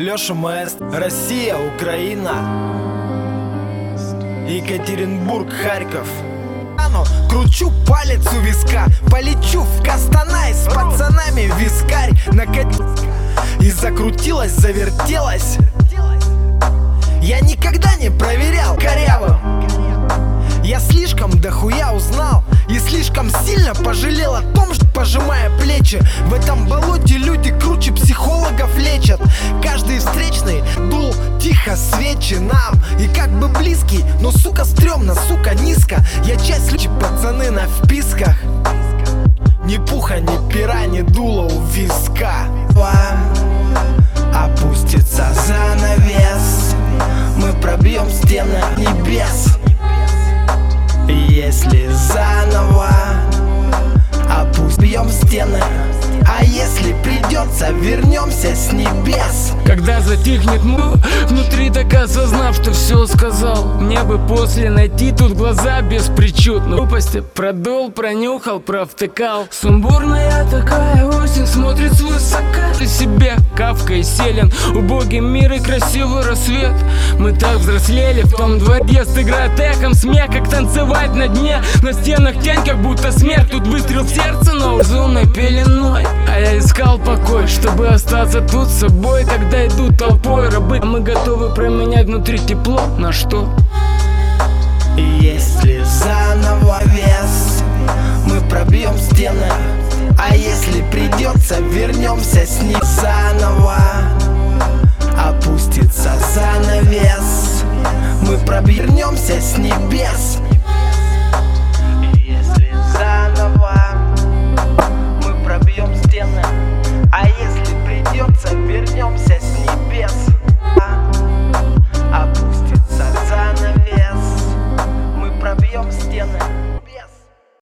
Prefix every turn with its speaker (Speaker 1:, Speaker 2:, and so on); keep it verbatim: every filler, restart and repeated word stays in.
Speaker 1: Леша Маэстро. Россия, Украина, Екатеринбург, Харьков. Кручу палец у виска, полечу в Костанай с пацанами вискарь накатил. И закрутилась, завертелась. Я никогда не проверял корявым. Я слишком дохуя узнал и слишком сильно пожалел о том, что, пожимая плечи, в этом болоте люди круче психологов лечат. Каждый встречный дул тихо свечи нам. И как бы близкий, но сука стрёмно, сука низко. Я часть люди, пацаны на вписках. Ни пуха, ни пера, ни дула у виска. Опустится занавес, мы пробьем стены небес. Если заново опустим стены, а если придется, вернемся с небес.
Speaker 2: Когда затихнет мул, внутри так осознав, что все сказал. Мне бы после найти тут глаза без причуд. Но глупости продул, пронюхал, провтыкал. Сумбурная такая осень смотрит свысока. Ты себе Кавка и Селин, убогий мир и красивый рассвет. Мы так взрослели в том дворе. Играет эхом смех, как танцевать на дне. На стенах тень, как будто смерть. Тут выстрел в сердце, но лазурной пеленой. А я искал покой, чтобы остаться тут с собой. Когда идут толпой рабы, а мы готовы променять внутри тепло на что?
Speaker 1: Если заново вес, мы пробьем стены, а если придется, вернемся с ним заново. Опустится занавес, мы пробьемся с небес.